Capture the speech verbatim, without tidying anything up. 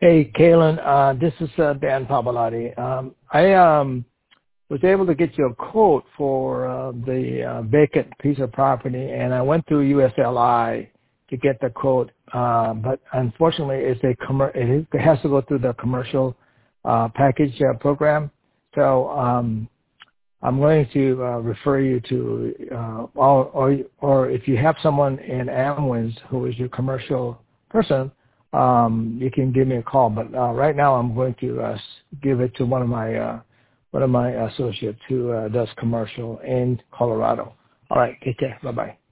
Hey, Kalen, uh, this is uh, Dan Pavolotti. Um, I um, was able to get you a quote for uh, the uh, vacant piece of property, and I went through U S L I to get the quote, uh, but unfortunately, it's a commer- it, is, it has to go through the commercial uh, package uh, program. So um, I'm going to uh, refer you to, uh, or, or, or if you have someone in Amwins who is your commercial person, um, you can give me a call. But uh, right now, I'm going to uh, give it to one of my uh, one of my associates who uh, does commercial in Colorado. All right, take care. Bye bye.